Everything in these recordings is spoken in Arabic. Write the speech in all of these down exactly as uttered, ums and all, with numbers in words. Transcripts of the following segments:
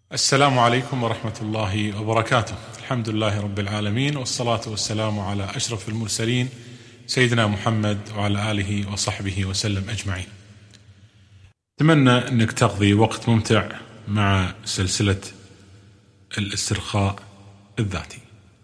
السلام عليكم ورحمة الله وبركاته. الحمد لله رب العالمين، والصلاة والسلام على أشرف المرسلين سيدنا محمد وعلى آله وصحبه وسلم أجمعين. أتمنى أنك تقضي وقت ممتع مع سلسلة الاسترخاء الذاتي.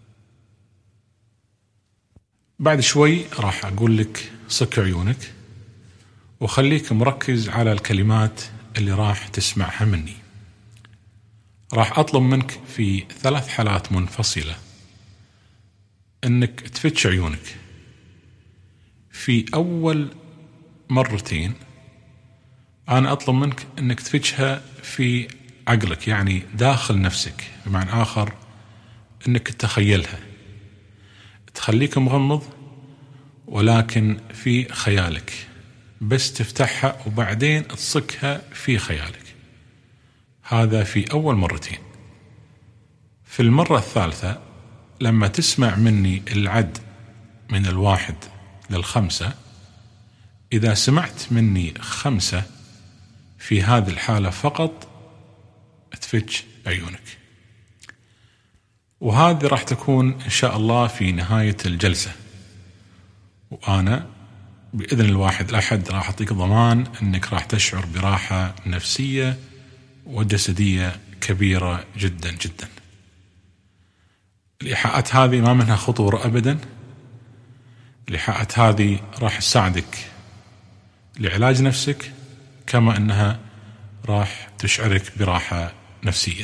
بعد شوي راح أقول لك صك عيونك وخليك مركز على الكلمات اللي راح تسمعها مني. راح أطلب منك في ثلاث حالات منفصلة أنك تفتش عيونك. في أول مرتين أنا أطلب منك أنك تفتشها في عقلك، يعني داخل نفسك، بمعنى آخر أنك تتخيلها، تخليك مغمض ولكن في خيالك، بس تفتحها وبعدين تصكها في خيالك. هذا في أول مرتين. في المرة الثالثة لما تسمع مني العد من الواحد للخمسة، إذا سمعت مني خمسة في هذه الحالة فقط تفتش عيونك، وهذه راح تكون إن شاء الله في نهاية الجلسة، وأنا بإذن الواحد الأحد راح أعطيك ضمان أنك راح تشعر براحة نفسية وجسدية كبيرة جدا جدا. الإيحاءات هذه ما منها خطورة أبدا. الإيحاءات هذه راح تساعدك لعلاج نفسك، كما أنها راح تشعرك براحة نفسية.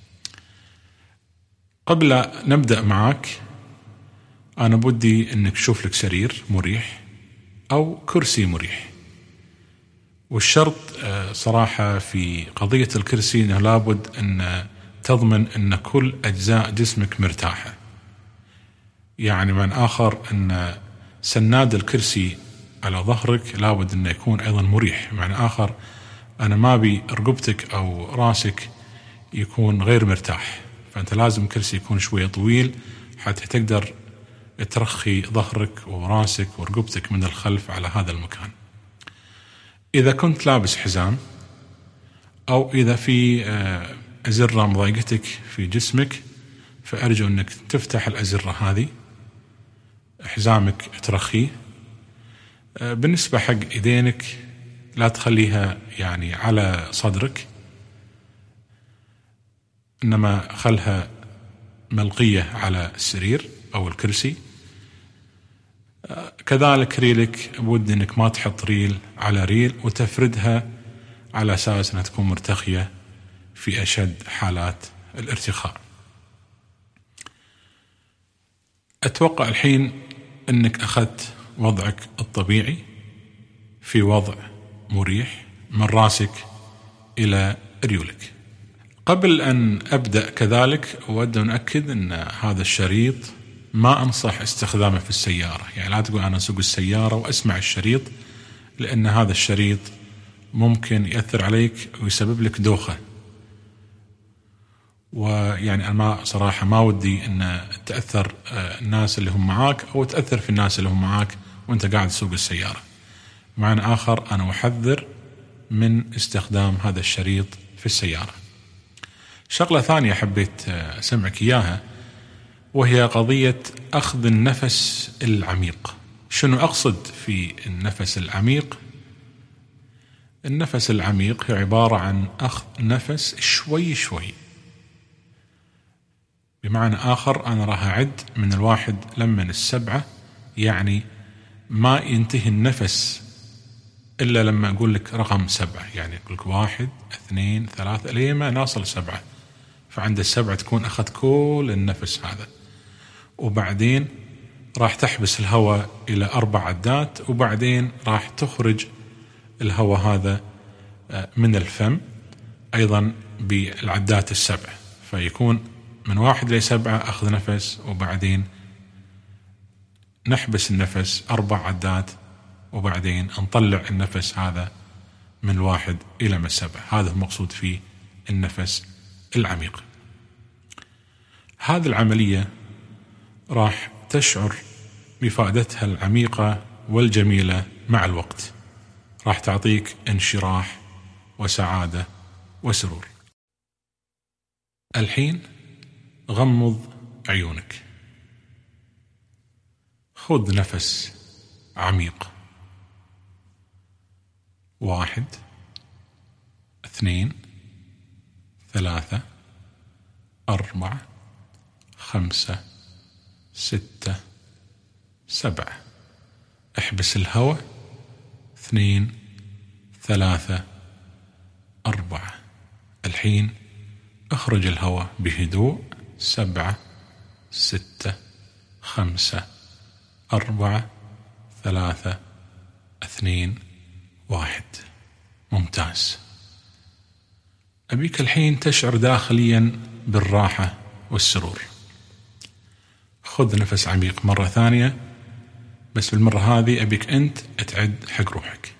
قبل نبدأ معك أنا بدي أنك تشوف لك سرير مريح أو كرسي مريح، والشرط صراحة في قضية الكرسي أنه لابد أن تضمن أن كل أجزاء جسمك مرتاحة. يعني من آخر أن سناد الكرسي على ظهرك لابد أنه يكون أيضا مريح. معنى آخر أنا ما بي رقبتك أو راسك يكون غير مرتاح، فأنت لازم كرسي يكون شوية طويل حتى تقدر ترخي ظهرك وراسك ورقبتك من الخلف على هذا المكان. إذا كنت لابس حزام أو إذا في أزرة مضايقتك في جسمك، فأرجو أنك تفتح الأزرة هذه، حزامك ترخيه. بالنسبة حق إيدينك لا تخليها يعني على صدرك، إنما خلها ملقية على السرير أو الكرسي. كذلك ريلك بود أنك ما تحط ريل على ريل وتفردها على أساس أنها تكون مرتخية في أشد حالات الارتخاء. أتوقع الحين أنك أخذت وضعك الطبيعي في وضع مريح من راسك إلى ريولك. قبل أن أبدأ كذلك أود أن أؤكد أن هذا الشريط ما أنصح استخدامه في السيارة. يعني لا تقول أنا أسوق السيارة وأسمع الشريط، لأن هذا الشريط ممكن يأثر عليك ويسبب لك دوخة، ويعني أنا ما صراحة ما ودي أن تأثر الناس اللي هم معاك أو تأثر في الناس اللي هم معاك وأنت قاعد تسوق السيارة. بمعنى آخر أنا أحذر من استخدام هذا الشريط في السيارة. شغلة ثانية حبيت أسمعك إياها، وهي قضية أخذ النفس العميق. شنو أقصد في النفس العميق؟ النفس العميق هي عبارة عن أخذ نفس شوي شوي. بمعنى آخر أنا راح أعد من الواحد لمن السبعة، يعني ما ينتهي النفس إلا لما أقول لك رقم سبعة. يعني أقول لك واحد اثنين ثلاثة لما نصل سبعة، فعند السبعة تكون أخذ كل النفس هذا، وبعدين راح تحبس الهواء إلى أربع عدات، وبعدين راح تخرج الهواء هذا من الفم أيضا بالعدات السبع، فيكون من واحد لسبعة أخذ نفس، وبعدين نحبس النفس أربع عدات، وبعدين نطلع النفس هذا من واحد إلى من سبع. هذا المقصود فيه النفس العميق. هذه العملية راح تشعر بفائدتها العميقة والجميلة مع الوقت، راح تعطيك انشراح وسعادة وسرور. الحين غمض عيونك، خذ نفس عميق. واحد، اثنين، ثلاثة، أربعة، خمسة، ستة، سبعة. احبس الهواء. اثنين، ثلاثة، أربعة. الحين اخرج الهواء بهدوء. سبعة، ستة، خمسة، أربعة، ثلاثة، اثنين، واحد. ممتاز. أبيك الحين تشعر داخليا بالراحة والسرور. خذ نفس عميق مرة ثانية، بس بالمرة هذه أبيك أنت تعد حق روحك.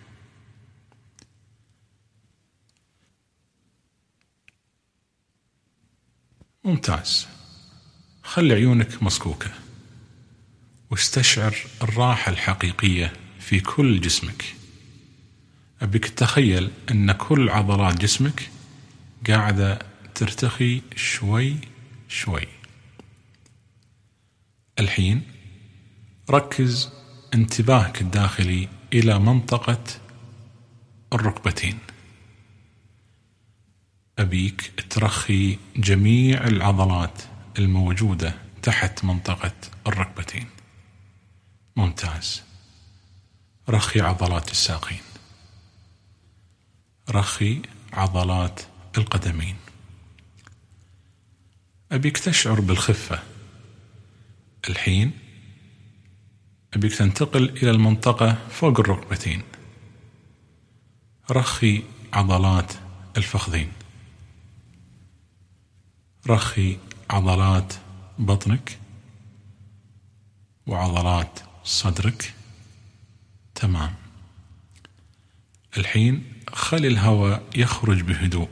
ممتاز. خلي عيونك مصكوكة واستشعر الراحة الحقيقية في كل جسمك. أبيك تتخيل أن كل عضلات جسمك قاعدة ترتخي شوي شوي. الحين ركز انتباهك الداخلي إلى منطقة الركبتين. أبيك ترخي جميع العضلات الموجودة تحت منطقة الركبتين. ممتاز. رخي عضلات الساقين، رخي عضلات القدمين. أبيك تشعر بالخفة. الحين أبيك تنتقل إلى المنطقة فوق الركبتين. رخي عضلات الفخذين، رخي عضلات بطنك وعضلات صدرك. تمام. الحين خلي الهواء يخرج بهدوء،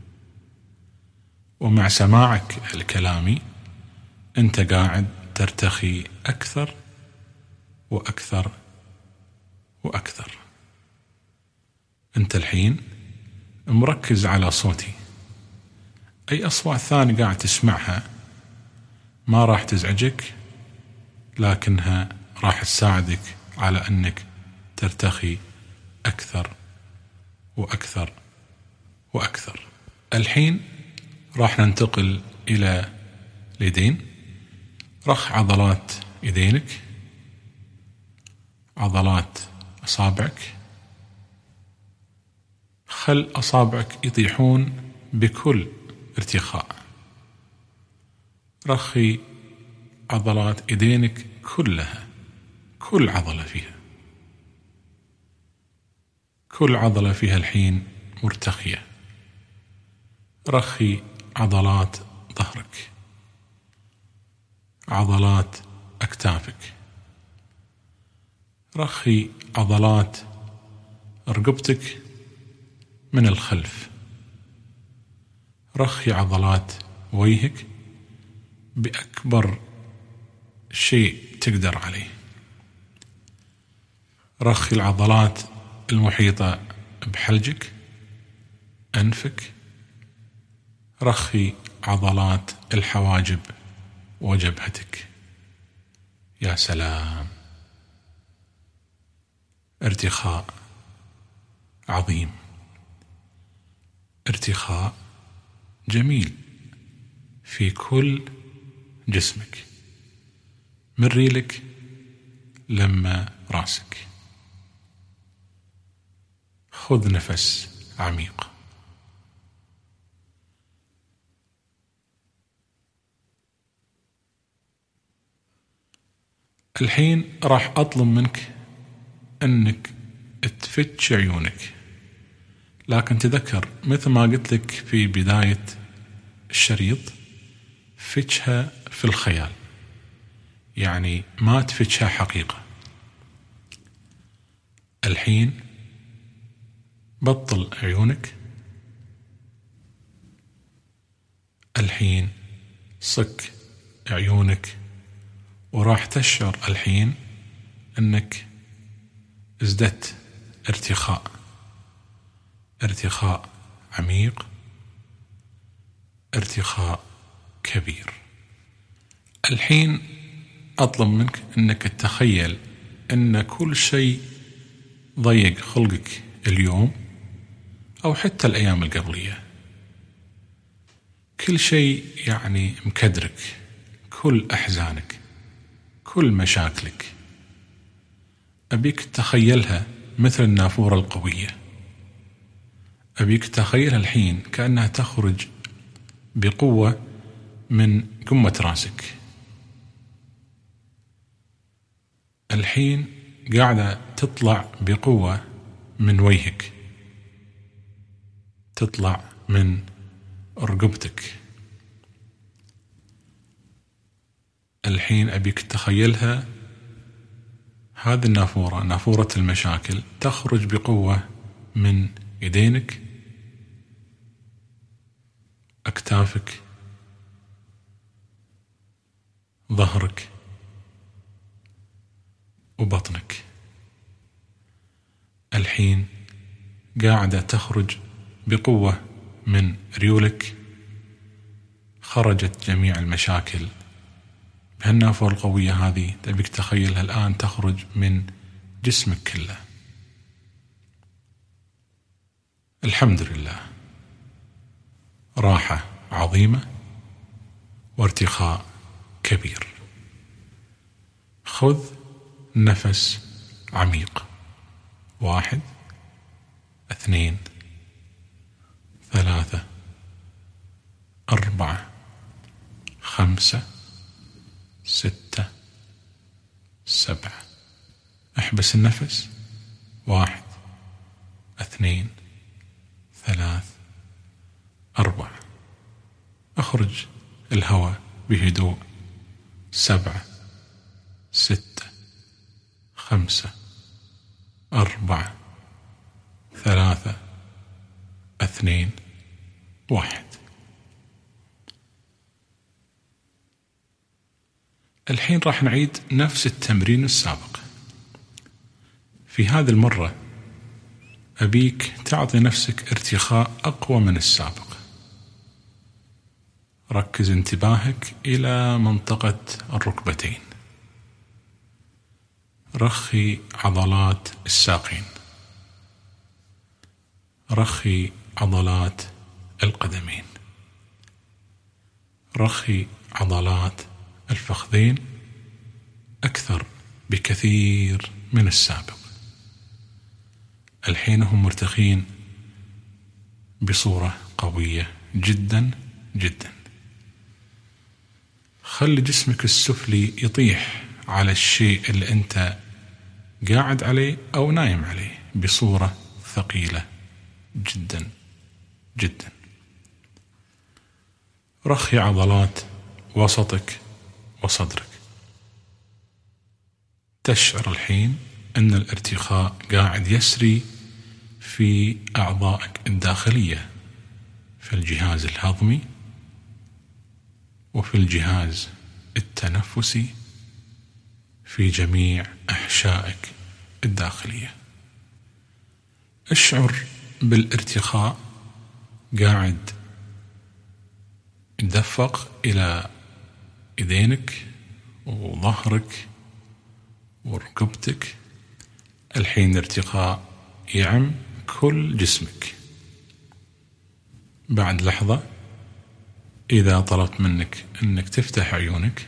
ومع سماعك الكلامي أنت قاعد ترتخي أكثر وأكثر وأكثر. أنت الحين مركز على صوتي. أي أصوات ثانية قاعد تسمعها ما راح تزعجك، لكنها راح تساعدك على أنك ترتخي أكثر وأكثر وأكثر. الحين راح ننتقل إلى اليدين. رخ عضلات يدينك، عضلات أصابعك. خل أصابعك يطيحون بكل ارتخاء. رخي عضلات يدينك كلها، كل عضلة فيها، كل عضلة فيها الحين مرتخية. رخي عضلات ظهرك، عضلات أكتافك. رخي عضلات رقبتك من الخلف. رخي عضلات وجهك بأكبر شيء تقدر عليه. رخي العضلات المحيطة بحلجك، أنفك. رخي عضلات الحواجب وجبهتك. يا سلام، ارتخاء عظيم، ارتخاء جميل في كل جسمك، من ريلك لما راسك. خذ نفس عميق. الحين راح أطلب منك أنك تفتش عيونك، لكن تذكر مثل ما قلت لك في بداية الشريط، فتشها في الخيال، يعني ما تفتشها حقيقة. الحين بطل عيونك. الحين صك عيونك، وراح تشعر الحين أنك ازددت ارتخاء، ارتخاء عميق، ارتخاء كبير. الحين أطلب منك أنك تتخيل أن كل شيء ضيق خلقك اليوم أو حتى الأيام القبلية، كل شيء يعني مكدرك، كل أحزانك، كل مشاكلك، أبيك تتخيلها مثل النافورة القوية. أبيك تتخيلها الحين كأنها تخرج بقوة من قمة راسك. الحين قاعدة تطلع بقوة من وجهك، تطلع من رقبتك. الحين أبيك تخيلها هذه النافورة، نافورة المشاكل، تخرج بقوة من يدينك، أكتافك، ظهرك، وبطنك. الحين قاعدة تخرج بقوة من ريولك. خرجت جميع المشاكل بهالنافورة القوية هذه. تبيك تخيلها الآن تخرج من جسمك كله. الحمد لله، راحة عظيمة وارتخاء كبير. خذ نفس عميق. واحد، اثنين، ثلاثة، أربعة، خمسة، ستة، سبعة. احبس النفس. واحد، اثنين، ثلاث، أربعة. اخرج الهواء بهدوء. سبعة، ستة، خمسة، أربعة، ثلاثة، اثنين، واحد. الحين راح نعيد نفس التمرين السابق. في هذه المرة أبيك تعطي نفسك ارتخاء أقوى من السابق. ركز انتباهك إلى منطقة الركبتين. رخي عضلات الساقين. رخي عضلات القدمين. رخي عضلات الفخذين أكثر بكثير من السابق. الحين هم مرتخين بصورة قوية جدا جدا. خلي جسمك السفلي يطيح على الشيء اللي أنت قاعد عليه أو نايم عليه بصورة ثقيلة جدا جدا. رخي عضلات وسطك وصدرك. تشعر الحين أن الارتخاء قاعد يسري في أعضائك الداخلية، في الجهاز الهضمي وفي الجهاز التنفسي، في جميع أحشائك الداخلية. اشعر بالارتخاء قاعد يدفق إلى يدينك وظهرك وركبتك. الحين ارتخاء يعم كل جسمك. بعد لحظة إذا طلبت منك أنك تفتح عيونك،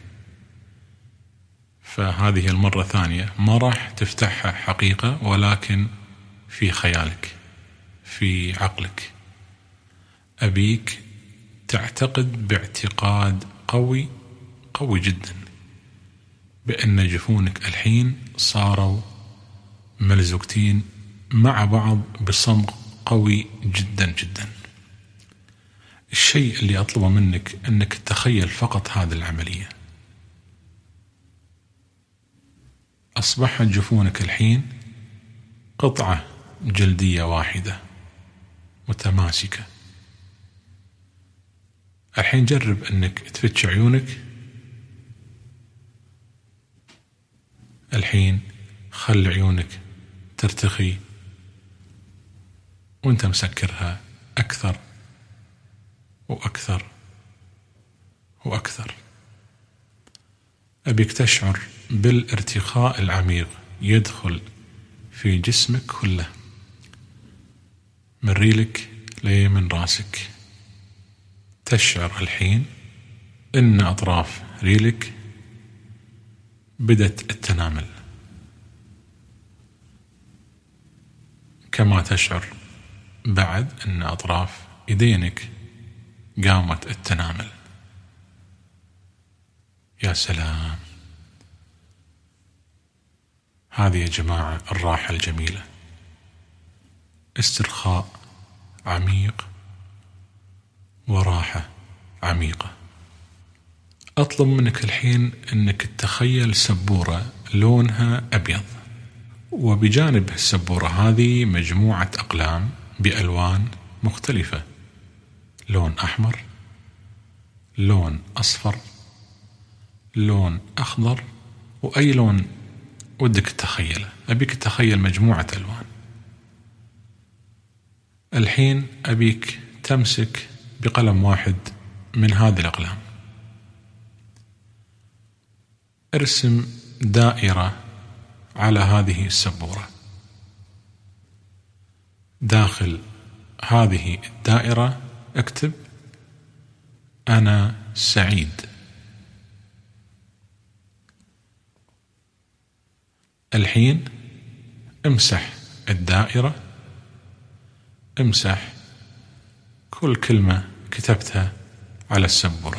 فهذه المرة الثانية ما راح تفتحها حقيقة، ولكن في خيالك، في عقلك. أبيك تعتقد باعتقاد قوي قوي جدا بأن جفونك الحين صاروا ملزوقتين مع بعض بصمغ قوي جدا جدا. الشيء اللي أطلبه منك أنك تتخيل فقط هذه العملية. أصبحت جفونك الحين قطعة جلدية واحدة متماسكة. الحين جرب أنك تفتش عيونك. الحين خلي عيونك ترتخي وانت مسكرها أكثر وأكثر وأكثر. أبيك تشعر بالارتخاء العميق يدخل في جسمك كله، من ريلك لمن راسك. تشعر الحين إن أطراف ريلك بدت التنامل، كما تشعر بعد أن أطراف يدينك قامت التنامل. يا سلام، هذه يا جماعة الراحة الجميلة، استرخاء عميق وراحة عميقة. أطلب منك الحين أنك تتخيل سبورة لونها أبيض، وبجانب السبورة هذه مجموعة أقلام بألوان مختلفة، لون أحمر، لون أصفر، لون أخضر، وأي لون ودك تتخيله. أبيك تتخيل مجموعة ألوان. الحين أبيك تمسك بقلم واحد من هذه الأقلام، ارسم دائرة على هذه السبورة. داخل هذه الدائرة اكتب أنا سعيد. الحين امسح الدائرة، امسح كل كلمة كتبتها على السبورة.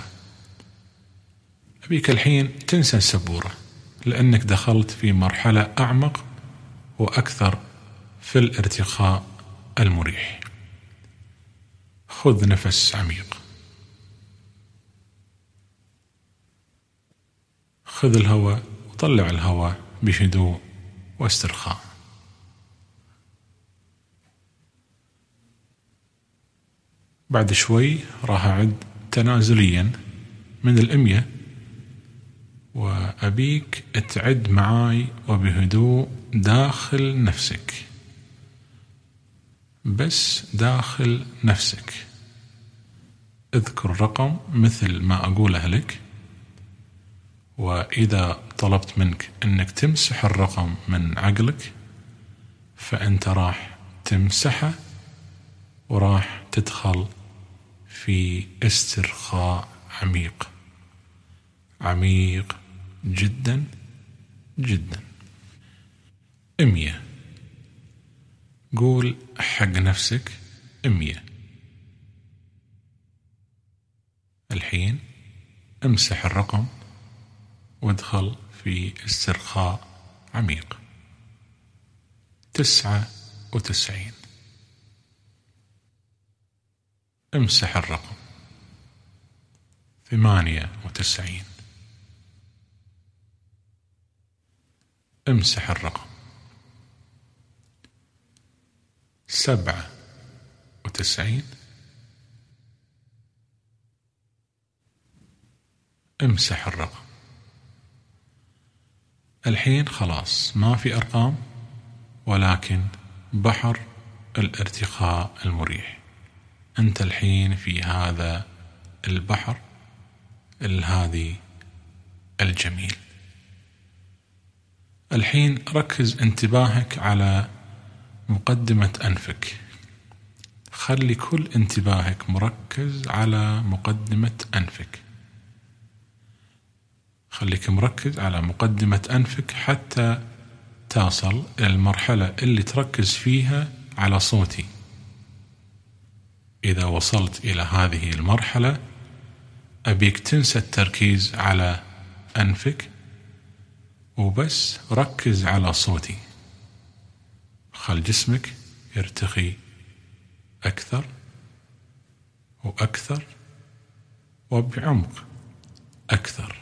أبيك الحين تنسى السبورة، لأنك دخلت في مرحلة أعمق وأكثر في الارتخاء المريح. خذ نفس عميق، خذ الهواء وطلع الهواء بهدوء واسترخاء. بعد شوي راح أعد تنازليا من الأمية، وأبيك تعد معاي وبهدوء داخل نفسك، بس داخل نفسك. اذكر رقم مثل ما أقوله لك، وإذا طلبت منك أنك تمسح الرقم من عقلك فأنت راح تمسحه، وراح تدخل في استرخاء عميق عميق جدا جدا. أمية، قول حق نفسك أمية. الحين امسح الرقم وادخل في استرخاء عميق. تسعة وتسعين، امسح الرقم. ثمانية وتسعين، امسح الرقم. سبعة وتسعين، امسح الرقم. الحين خلاص ما في أرقام، ولكن بحر الارتخاء المريح. أنت الحين في هذا البحر الهادي الجميل. الحين ركز انتباهك على مقدمة أنفك. خلي كل انتباهك مركز على مقدمة أنفك. خليك مركز على مقدمة أنفك حتى تصل إلى المرحلة اللي تركز فيها على صوتي. إذا وصلت إلى هذه المرحلة أبيك تنسى التركيز على أنفك، وبس ركز على صوتي. خل جسمك يرتخي أكثر وأكثر وبعمق أكثر،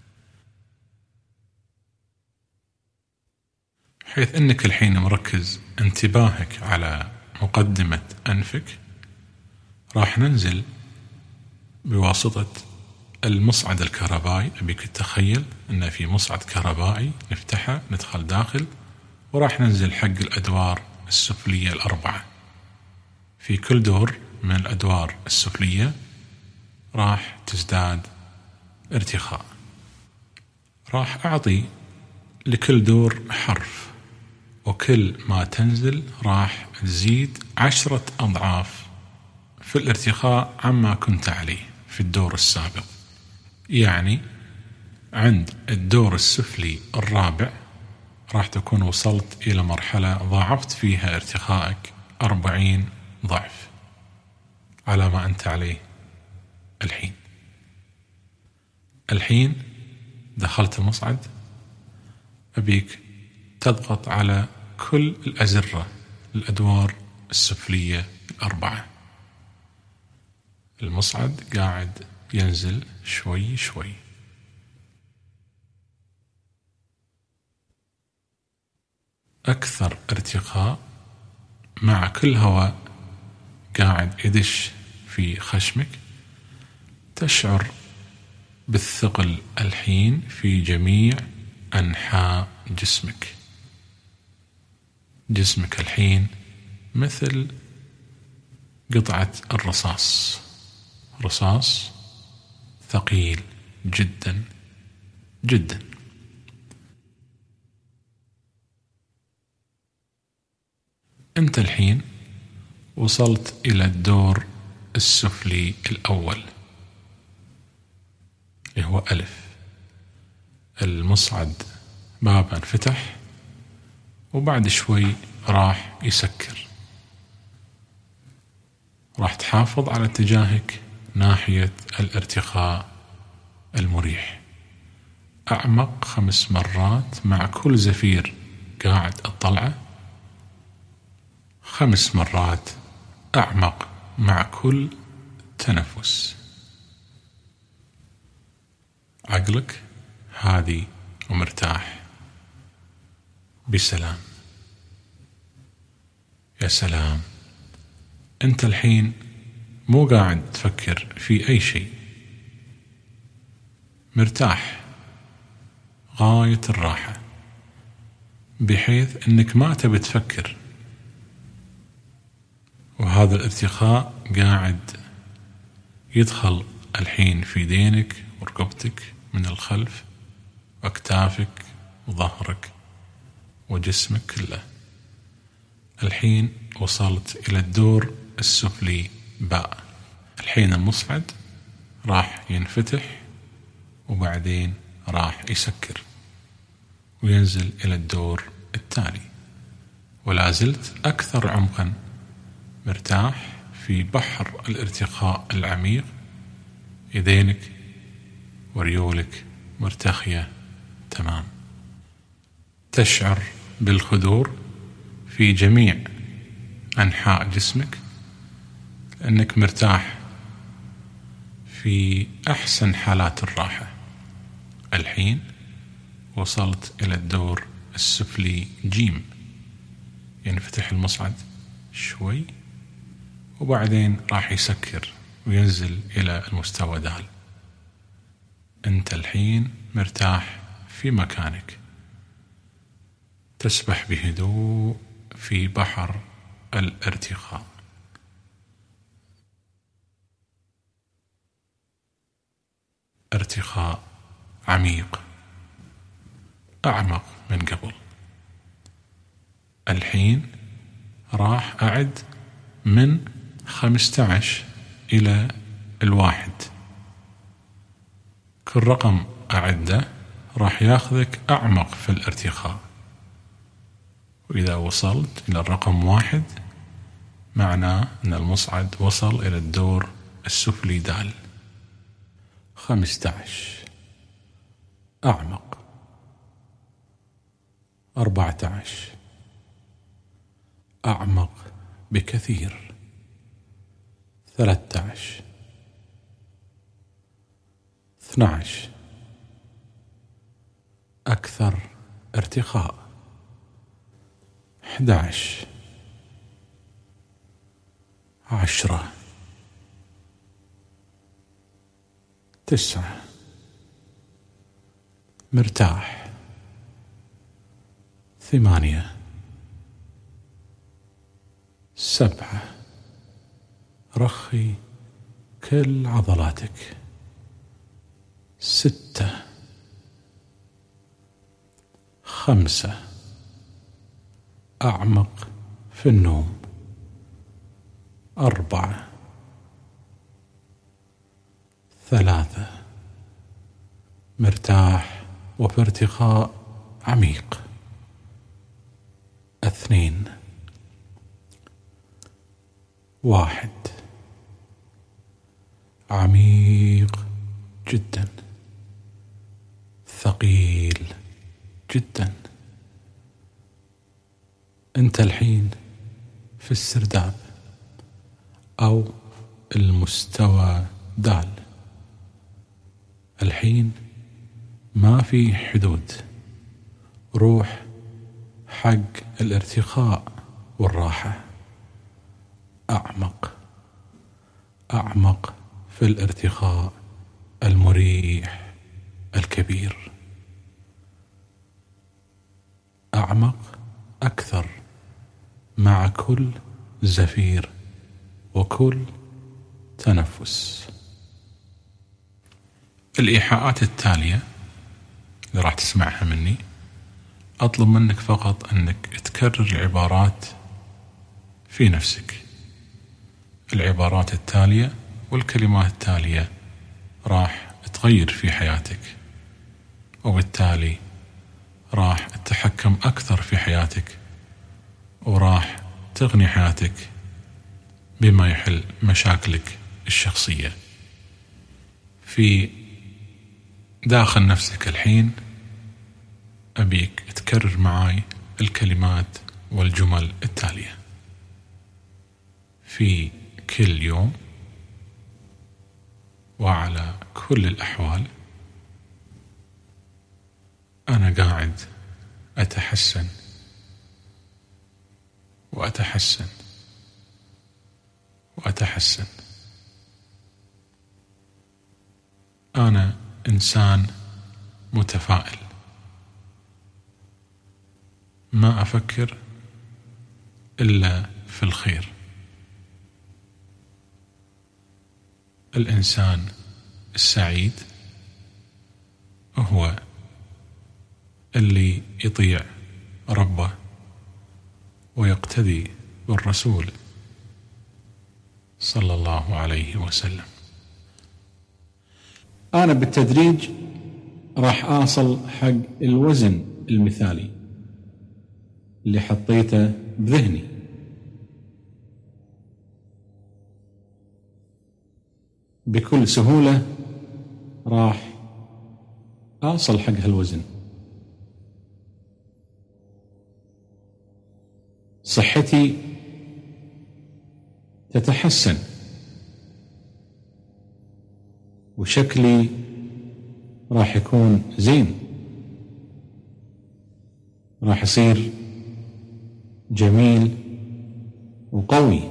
حيث أنك الحين مركز انتباهك على مقدمة أنفك. راح ننزل بواسطة المصعد الكهربائي. أبيك تتخيل أن في مصعد كهربائي نفتحه، ندخل داخل، وراح ننزل حق الأدوار السفلية الأربعة. في كل دور من الأدوار السفلية راح تزداد ارتخاء. راح أعطي لكل دور حرف، وكل ما تنزل راح تزيد عشرة أضعاف في الارتخاء عما كنت عليه في الدور السابق. يعني عند الدور السفلي الرابع راح تكون وصلت إلى مرحلة ضاعفت فيها ارتخائك أربعين ضعف على ما أنت عليه الحين. الحين دخلت المصعد، أبيك تضغط على كل الأزرة الأدوار السفلية الأربعة. المصعد قاعد ينزل شوي شوي. أكثر ارتخاء مع كل هواء قاعد يدش في خشمك. تشعر بالثقل الحين في جميع أنحاء جسمك. جسمك الحين مثل قطعة الرصاص، رصاص ثقيل جدا جدا. أنت الحين وصلت إلى الدور السفلي الأول اللي هو ألف. المصعد بابه انفتح وبعد شوي راح يسكر. راح تحافظ على اتجاهك ناحية الارتخاء المريح. أعمق خمس مرات مع كل زفير قاعد أطلعه، خمس مرات أعمق مع كل تنفس. عقلك هادي ومرتاح بسلام. يا سلام، أنت الحين مو قاعد تفكر في أي شيء، مرتاح غاية الراحة بحيث أنك ما تبي تفكر. وهذا الارتخاء قاعد يدخل الحين في دينك ورقبتك من الخلف وأكتافك وظهرك وجسمك كله. الحين وصلت إلى الدور السفلي باء. الحين المصعد راح ينفتح وبعدين راح يسكر وينزل إلى الدور التالي، ولا زلت أكثر عمقا مرتاح في بحر الارتخاء العميق. يدينك وريولك مرتخية تمام. تشعر بالخضور في جميع أنحاء جسمك لأنك مرتاح في أحسن حالات الراحة. الحين وصلت إلى الدور السفلي جيم. ينفتح المصعد شوي وبعدين راح يسكر وينزل إلى المستوى دال. أنت الحين مرتاح في مكانك، تسبح بهدوء في بحر الارتخاء. ارتخاء عميق أعمق من قبل. الحين راح أعد من خمسة عشر إلى الواحد. كل رقم أعده راح ياخذك أعمق في الارتخاء، وإذا وصلت إلى الرقم واحد معناه أن المصعد وصل إلى الدور السفلي دال. خمسة عشر أعمق. أربعة عشر أعمق بكثير. ثلاثة عشر. اثنى عشر أكثر ارتخاء. أحد عشر. عشرة. تسعة. مرتاح. ثمانية. سبعة. رخي كل عضلاتك. ستة، خمسة. أعمق في النوم. أربعة، ثلاثة. مرتاح وفي ارتخاء عميق. اثنين، واحد. عميق جدا، ثقيل جدا. أنت الحين في السرداب أو المستوى دال. الحين ما في حدود. روح حق الارتخاء والراحة. أعمق أعمق في الارتخاء المريح الكبير. أعمق أكثر مع كل زفير وكل تنفس. الإيحاءات التالية اللي راح تسمعها مني، أطلب منك فقط أنك تكرر العبارات في نفسك. العبارات التالية والكلمات التالية راح تغير في حياتك، وبالتالي راح تتحكم أكثر في حياتك، وراح تغني حياتك بما يحل مشاكلك الشخصية. في داخل نفسك الحين أبيك تكرر معاي الكلمات والجمل التالية. في كل يوم وعلى كل الأحوال أنا قاعد أتحسن وأتحسن وأتحسن. أنا إنسان متفائل، ما أفكر إلا في الخير. الإنسان السعيد هو اللي يطيع ربه ويقتدي بالرسول صلى الله عليه وسلم. أنا بالتدريج راح أصل حق الوزن المثالي اللي حطيته بذهني. بكل سهولة راح أصل حق هالوزن. صحتي تتحسن، وشكلي راح يكون زين، راح يصير جميل وقوي.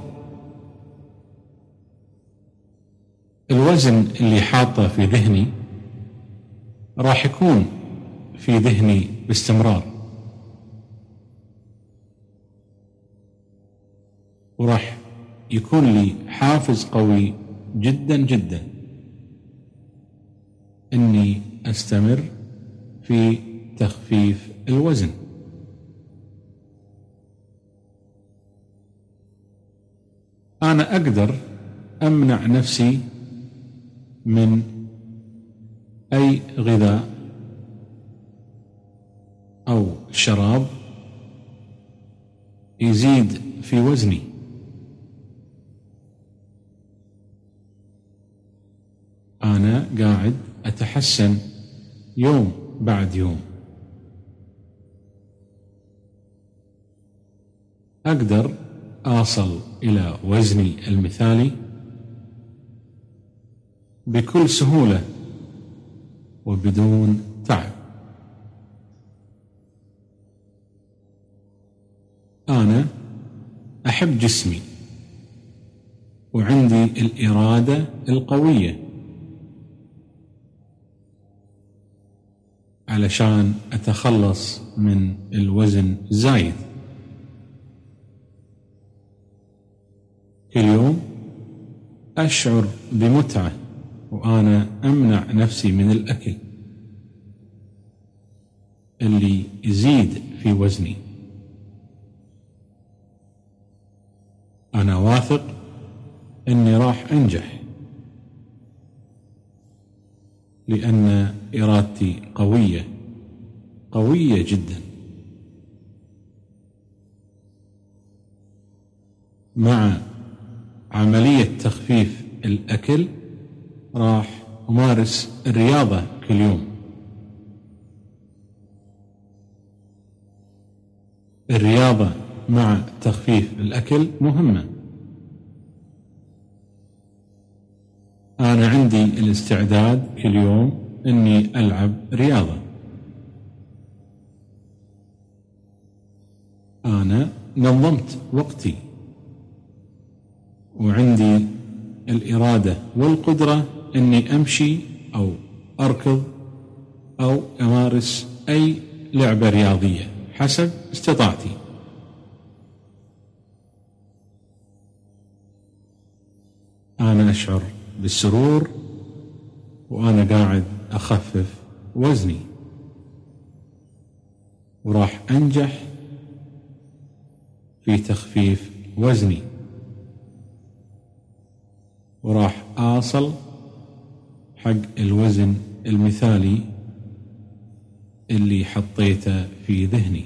الوزن اللي حاطه في ذهني راح يكون في ذهني باستمرار، وراح يكون لي حافز قوي جدا جدا اني استمر في تخفيف الوزن. انا اقدر امنع نفسي من اي غذاء او شراب يزيد في وزني. أنا قاعد أتحسن يوم بعد يوم. أقدر أصل إلى وزني المثالي بكل سهولة وبدون تعب. أنا أحب جسمي وعندي الإرادة القوية علشان أتخلص من الوزن الزايد. كل يوم أشعر بمتعة وأنا أمنع نفسي من الأكل اللي يزيد في وزني، أنا واثق أني راح أنجح، لأن إرادتي قوية قوية جدا. مع عملية تخفيف الأكل راح أمارس الرياضة كل يوم. الرياضة مع تخفيف الأكل مهمة. أنا عندي الاستعداد كل يوم أني ألعب رياضة. أنا نظمت وقتي وعندي الإرادة والقدرة أني أمشي أو أركض أو أمارس أي لعبة رياضية حسب استطاعتي. أنا أشعر بالسرور وأنا قاعد أخفف وزني، وراح أنجح في تخفيف وزني، وراح أصل حق الوزن المثالي اللي حطيته في ذهني.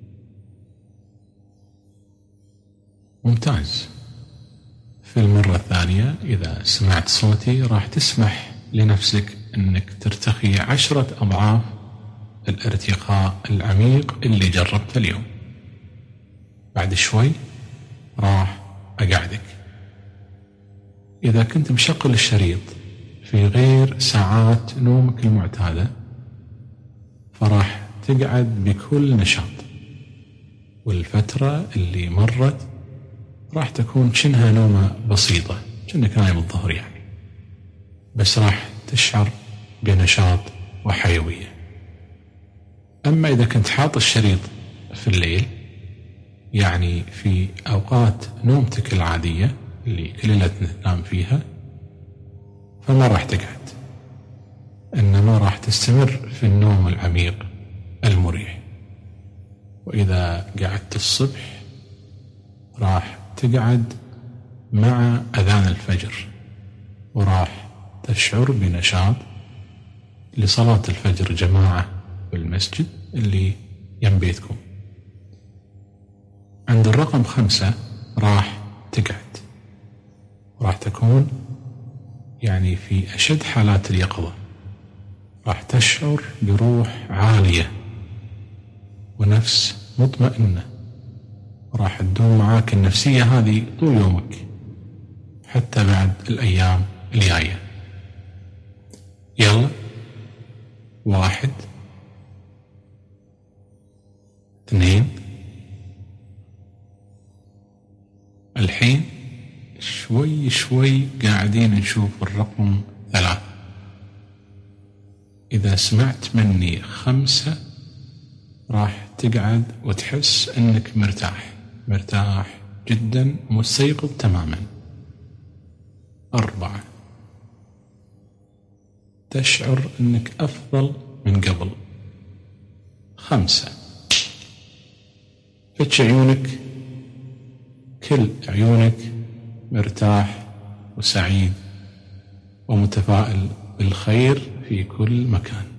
ممتاز. في المرة الثانية إذا سمعت صوتي راح تسمح لنفسك أنك ترتخي عشرة أضعاف الارتقاء العميق اللي جربته اليوم. بعد شوي راح أقعدك. إذا كنت مشغل الشريط في غير ساعات نومك المعتادة فراح تقعد بكل نشاط، والفترة اللي مرت راح تكون شنها نومة بسيطة، كأنك نايم الظهر يعني، بس راح تشعر بنشاط وحيوية. أما إذا كنت حاط الشريط في الليل، يعني في أوقات نومتك العادية اللي كل ليلة تنام فيها، فما راح تقعد، إنما راح تستمر في النوم العميق المريح. وإذا قعدت الصبح راح تقعد مع أذان الفجر، وراح تشعر بنشاط لصلاة الفجر جماعة بالمسجد اللي يم بيتكم. عند الرقم خمسة راح تقعد، راح تكون يعني في أشد حالات اليقظة، راح تشعر بروح عالية ونفس مطمئنة، راح تدوم معاك النفسية هذه طول يومك حتى بعد الأيام الجاية. يلا، واحد، اثنين، الحين شوي شوي قاعدين نشوف الرقم ثلاثة. إذا سمعت مني خمسة راح تقعد وتحس أنك مرتاح مرتاح جدا، مستيقظ تماما. أربعة، تشعر أنك أفضل من قبل. خمسة، فتش عيونك، كل عيونك مرتاح وسعيد ومتفائل بالخير في كل مكان.